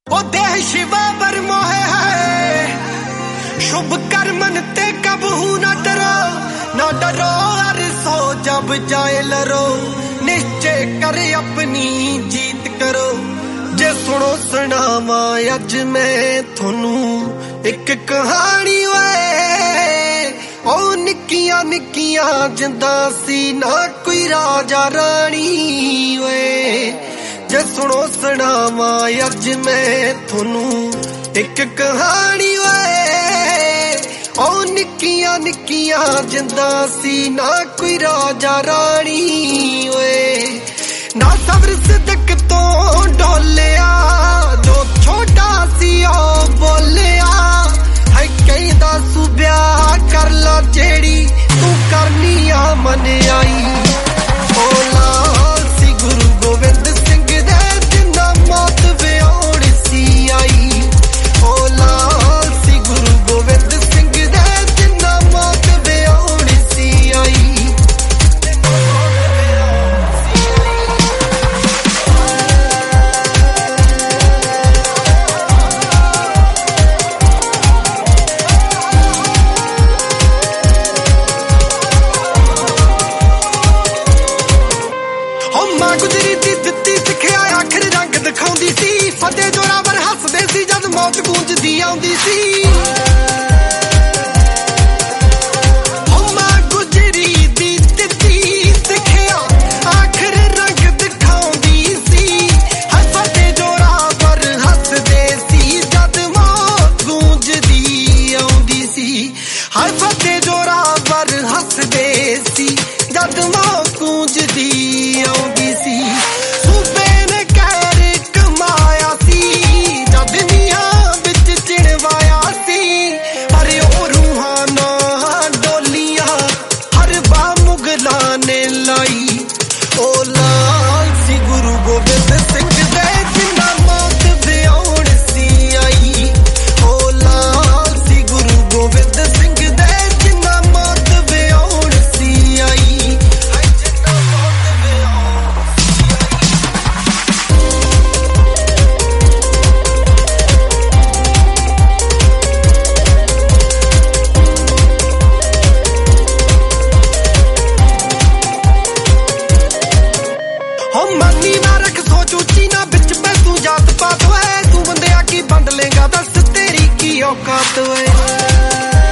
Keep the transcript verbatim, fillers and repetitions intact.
ओ देह शिवा बर मोहे है शुभ कर्मन ते कबहू न डरो न डरो हर सो जब जाए लरो निश्चय कर अपनी जीत करो। जे सुनो सुनावा अज मैं थोनू एक कहानी वे ओ निक्कियां निक्कियां जिंदा सी ना कोई राजा रानी वे। जे सुनो सुनावा अज मैं थोनू एक कहानी वे ओ निक्कियां निक्कियां जिंदा सी ना कोई राजा रानी वे। ना सबर सिदक तो डोलिया जो छोटा सी ओ बोलिया है कई दस ब्याह कर ला जेड़ी तू करनी आ मन आई। ओ लाल सी गुरु गोबिंद सिंह दे जिन्ना मौत व्याउण सी आई। ओ लाल सी गुरु गोबिंद सिंह दे जिन्ना मौत व्याउण सी आई। गुजरी दी दित्ती सिखिया आखिर रंग दिखाउंदी सी फतेह जोरावर हसदे सी जद मौत गूंजदी आउंदी सी। मां गुजरी दी दित्ती सिखिया आखिर रंग दिखाउंदी सी फतेह जोरावर हसदे सी जद मौत गूंजदी आउंदी सी। हर फतेह जोरावर हसदे सी जद मौत गूंजदी आउंदी सी। सूबे ने कहर कमाया सी जद नीहां विच चिणवाया सी। पर ओ रूहाना डोलियां हर बा मुगलां ने लाई। ओ लाल सी गुरु गोबिंद सिंह दे जिन्ना मौत व्याउण सी आई। ओ लाल सी गुरु गोबिंद सिंह दे जिन्ना मौत व्याउण सी आई। मनी ना रख सोच उची ना बिच पे तू जात पात है तू बंदे की बंद लेगा दस तेरी की औकात है।